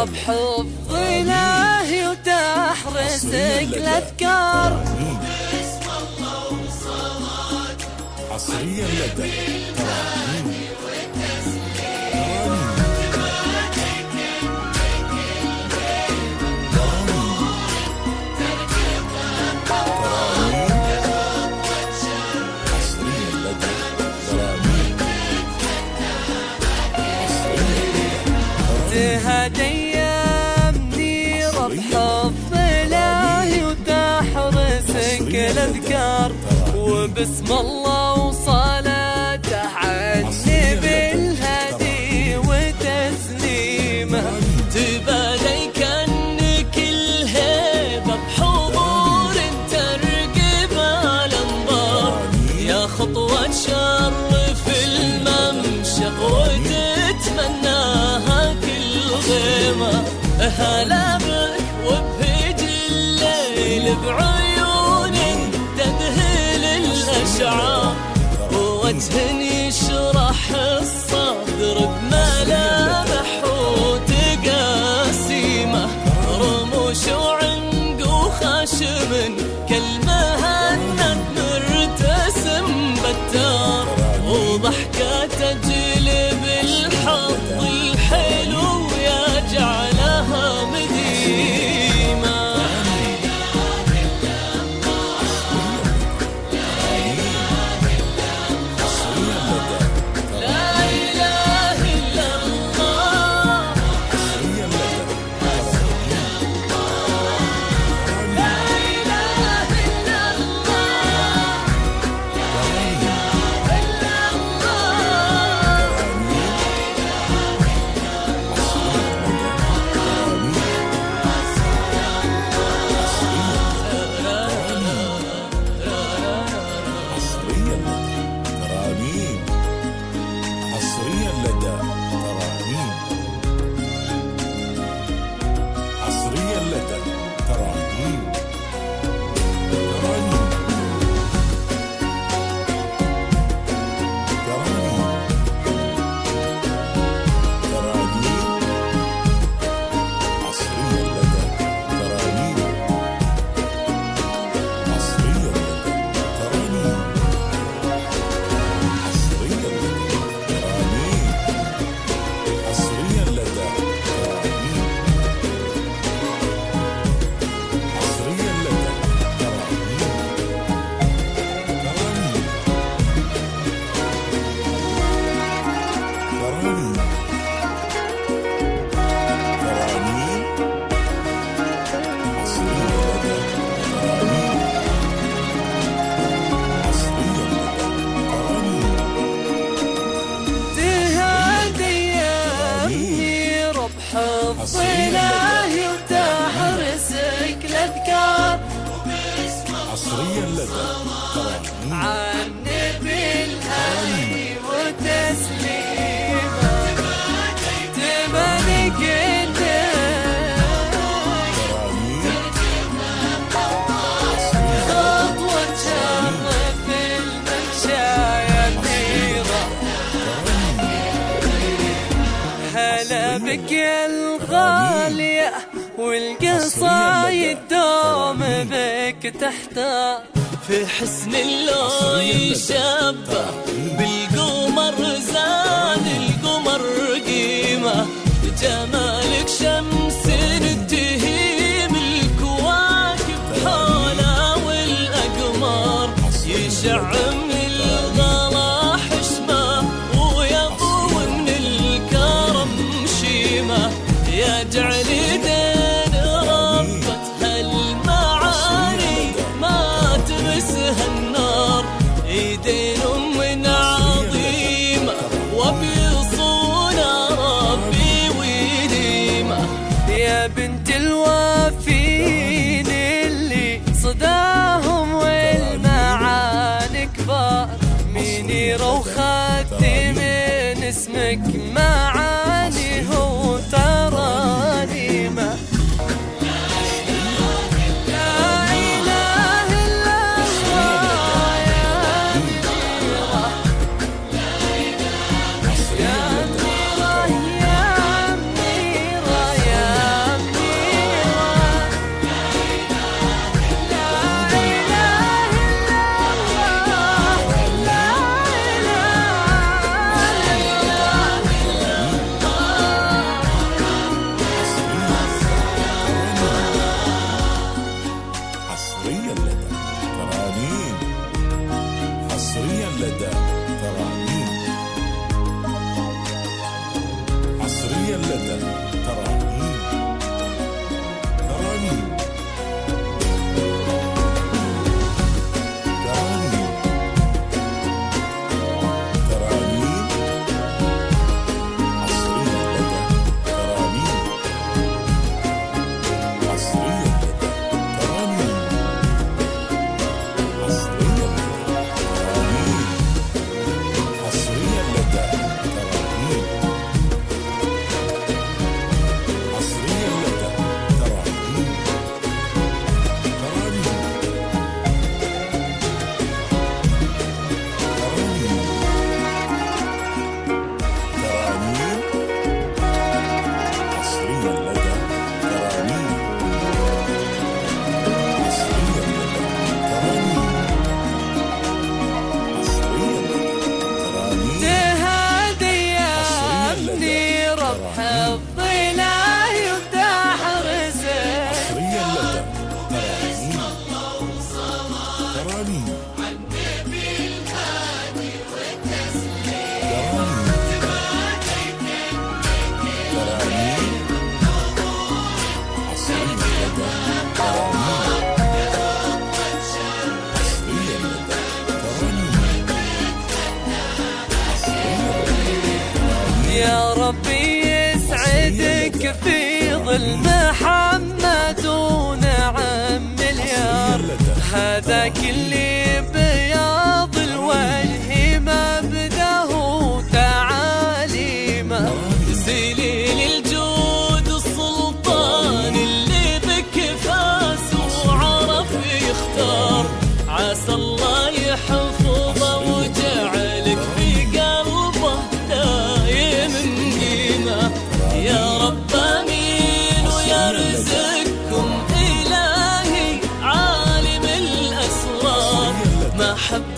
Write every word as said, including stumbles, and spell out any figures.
بحفظ إلهي وتحرسك الأذكار. حصريا لدى ترانيم. تهديمني رب حفظ إلهي وتحرسك الأذكار، وبسم الله وصلاته عني بالهدي وتسليمه. تبالي كأنك الهيبة بحضور ترقب الأنظار، يا خطوة شرف الممشق وتتمناها كل غيمة. هلا بك وبهج الليل بعيون تذهل الأشعار، ووجه يشرح الصدر بملامح وتقاسيمه. رموش وعنق وخشم كالمهند مرتسم بتار، وضحكة تجلب الحظ الحلو يجعلها مديمة. حفظ إلهي وتحرسك الأذكار، حصريا لدى عني بالهدي وتسليمه. تبارك خطوة شرف الممشايا منيرة. هلا بك يا الغالية والقصايد دوم بك تحتار، في حسن الله يشبه بالقمر زاد القمر قيمة. جمالك شمس تهيم الكواكب حوله والأقمار، يشع من الغلا حشمة ويضوي من الكرم شيمة. يجعل دين ربة هالمعاني ما تمسها النار، ايدين من عظيمة وبيصونها ربي وديمة. يا بنت الوافين اللي صداهم والمعاني كبار، منيرة وخاتم من اسمك معاني هو ترانيمة. يا اللدى ترانيم. عصريا لدى ترانيم. ترانيم يا ربي يسعدك في ظل محمد ونعم مليار، هذا كل بياض الوجه مبدأه تعاليمه، سليل الجود السلطان اللي بك فاس وعرف يختار، عسى الله يحفظه وجعلك في قلبه دايم قيمة. يا رب امين ويرزقكم الهي عالم الاسرار محبة